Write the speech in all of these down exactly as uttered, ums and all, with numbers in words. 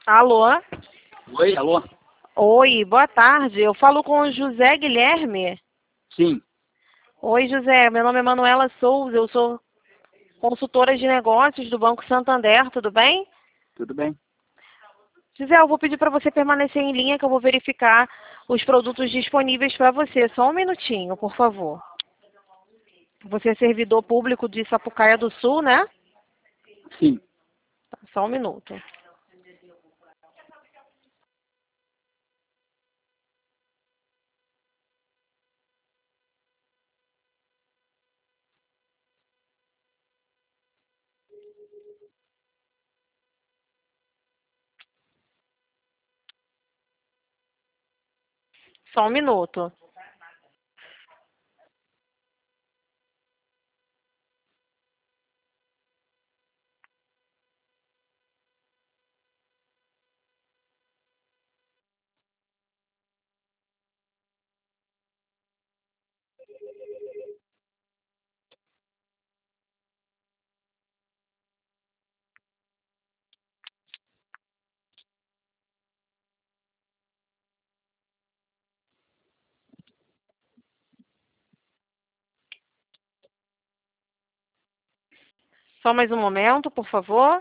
Alô? Oi, alô? Oi, boa tarde. Eu falo com o José Guilherme. Sim. Oi, José. Meu nome é Manuela Souza. Eu sou consultora de negócios do Banco Santander. Tudo bem? Tudo bem. José, eu vou pedir para você permanecer em linha que eu vou verificar os produtos disponíveis para você. Só um minutinho, por favor. Você é servidor público de Sapucaia do Sul, né? Sim. Tá, só um minuto. Só um minuto. Só mais um momento, por favor.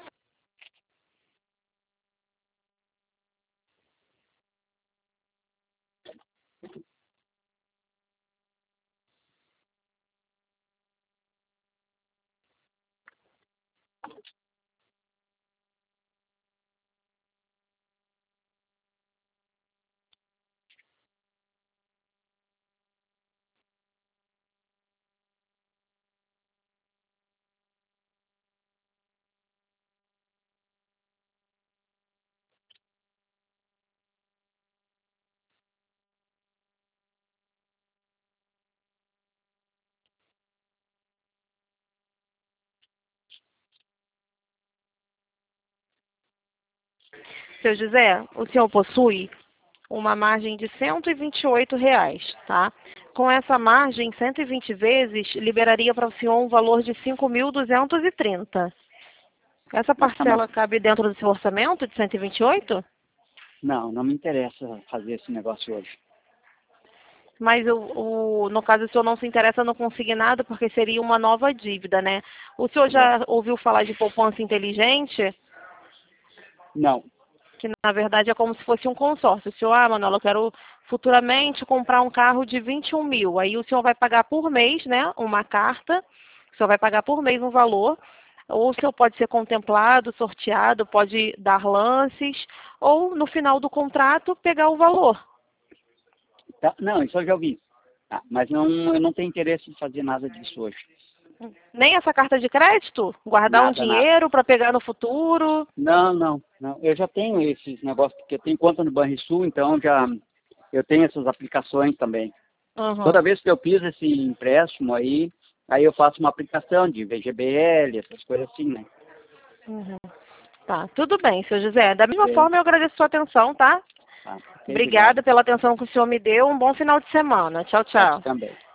Seu José, o senhor possui uma margem de cento e vinte e oito reais, tá? Com essa margem, cento e vinte vezes, liberaria para o senhor um valor de cinco mil duzentos e trinta. Essa Nossa, mas parcela cabe dentro do seu orçamento de cento e vinte e oito? não, não me interessa fazer esse negócio hoje. Mas o, o, no caso o senhor não se interessa no consignado porque seria uma nova dívida, né? O senhor É. já ouviu falar de poupança inteligente? Não. Que na verdade é como se fosse um consórcio. O senhor, ah, Manuela, eu quero futuramente comprar um carro de vinte e um mil. Aí o senhor vai pagar por mês, né, uma carta, o senhor vai pagar por mês um valor, ou o senhor pode ser contemplado, sorteado, pode dar lances, ou no final do contrato pegar o valor. Tá, não, isso eu já ouvi. Ah, mas não, eu não tenho interesse em fazer nada disso hoje. Nem essa carta de crédito? Guardar um Nada, nada. dinheiro para pegar no futuro? Não, não, não. Eu já tenho esses negócios, porque eu tenho conta no Banrisul, então já eu tenho essas aplicações também. Uhum. Toda vez que eu fiz esse empréstimo aí, aí eu faço uma aplicação de V G B L, essas coisas assim, né? Uhum. Tá, tudo bem, seu José. Da mesma Ok. forma, eu agradeço a sua atenção, tá? Tá, ok, obrigado. Obrigada pela atenção que o senhor me deu. Um bom final de semana. Tchau, Para ti tchau. também.